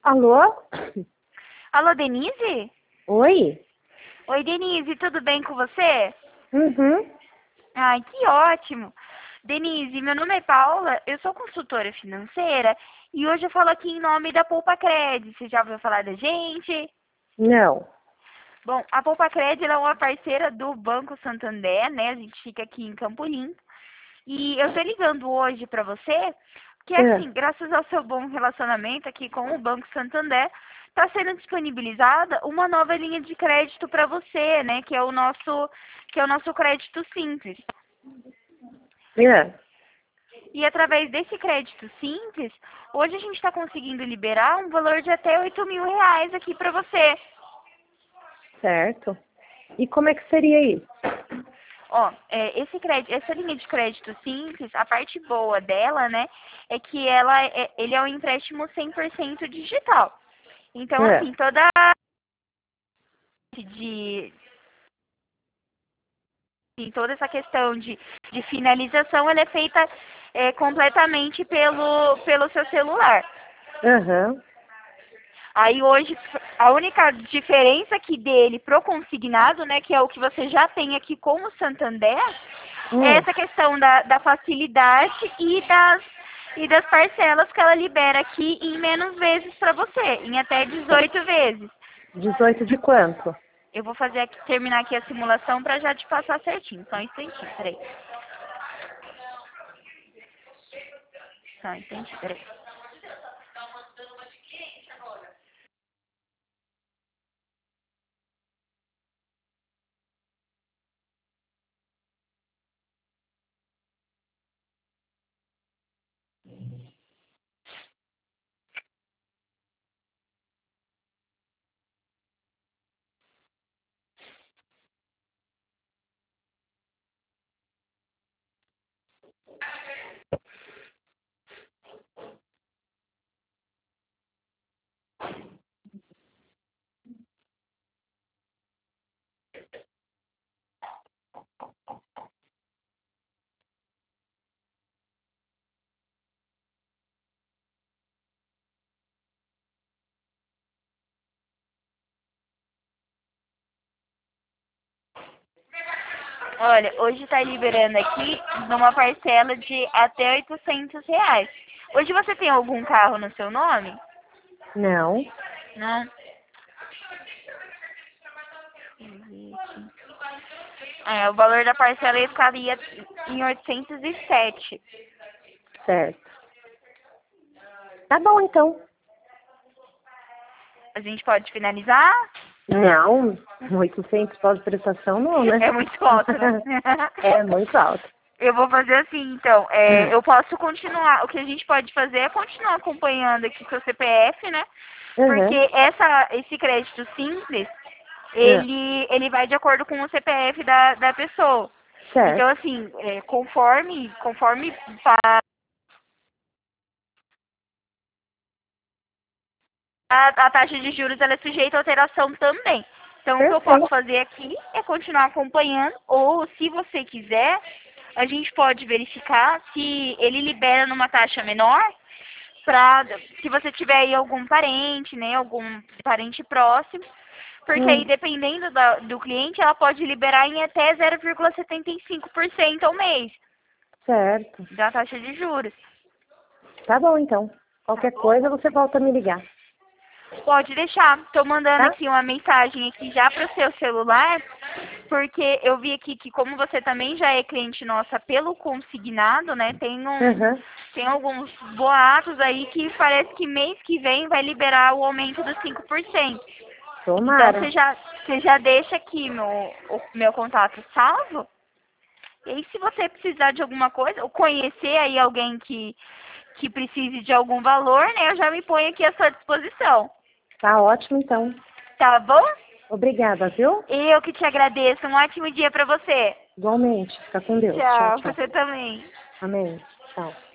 Alô? Alô, Denise? Oi? Oi, Denise, tudo bem com você? Uhum. Ai, que ótimo. Denise, meu nome é Paula, eu sou consultora financeira e hoje eu falo aqui em nome da Poupa Cred. Você já ouviu falar da gente? Não. Bom, a Poupa Cred ela é uma parceira do Banco Santander, né? A gente fica aqui em Campo Limpo. E eu tô ligando hoje para você, que Ah, assim, graças ao seu bom relacionamento aqui com o Banco Santander, está sendo disponibilizada uma nova linha de crédito para você, né? Que é o nosso crédito simples. ah, E através desse crédito simples, hoje a gente está conseguindo liberar um valor de até R$ 8.000 aqui para você. certo. E como é que seria isso? Ó, essa linha de crédito simples, a parte boa dela, né, é que ele é um empréstimo 100% digital. Então, Ah, assim, toda a de, toda essa questão de finalização, ela é feita completamente pelo seu celular. aham. Aí hoje, a única diferença aqui dele pro consignado, né, que é o que você já tem aqui com o Santander, é Hum, essa questão da facilidade e das parcelas que ela libera aqui em menos vezes para você, em até 18 vezes. 18 de quanto? Eu vou terminar aqui a simulação para já te passar certinho. Só um instantinho, peraí. Só um instantinho, peraí. Olha, hoje está liberando aqui numa parcela de até R$ 800. Hoje você tem algum carro no seu nome? Não. Não? O valor da parcela aí ficaria em 807. Certo. Tá bom, então. A gente pode finalizar? Não. 800 pós-prestação não, né? É muito alto, né? É muito alto. Eu vou fazer assim, então. Hum, Eu posso continuar. O que a gente pode fazer é continuar acompanhando aqui seu CPF, né? Aham. Porque esse crédito simples, Ah, ele vai de acordo com o CPF da pessoa. Então, certo. assim, conforme a taxa de juros ela é sujeita a alteração também. Então, o que eu posso Perfeito. fazer aqui é continuar acompanhando, ou se você quiser, a gente pode verificar se ele libera numa taxa menor, se você tiver aí algum parente, né, algum parente próximo, porque aí, Hum, dependendo do cliente, ela pode liberar em até 0,75% ao mês certo. da taxa de juros. Tá bom, então. Tá Qualquer bom? coisa você volta a me ligar, Pode deixar. Tô mandando tá? aqui uma mensagem aqui já pro seu celular, porque eu vi aqui que como você também já é cliente nossa pelo consignado, né? Aham. Tem alguns boatos aí que parece que mês que vem vai liberar o aumento dos 5%. Então Tomara. você já deixa aqui o meu contato salvo. E aí se você precisar de alguma coisa, ou conhecer aí alguém que precise de algum valor, né? Eu já me ponho aqui à sua disposição. Tá ótimo, então. Tá bom? Obrigada, viu? Eu que te agradeço. Um ótimo dia pra você. Igualmente. Fica com Deus. Tchau, Tchau, tchau. você também. Amém. Tchau.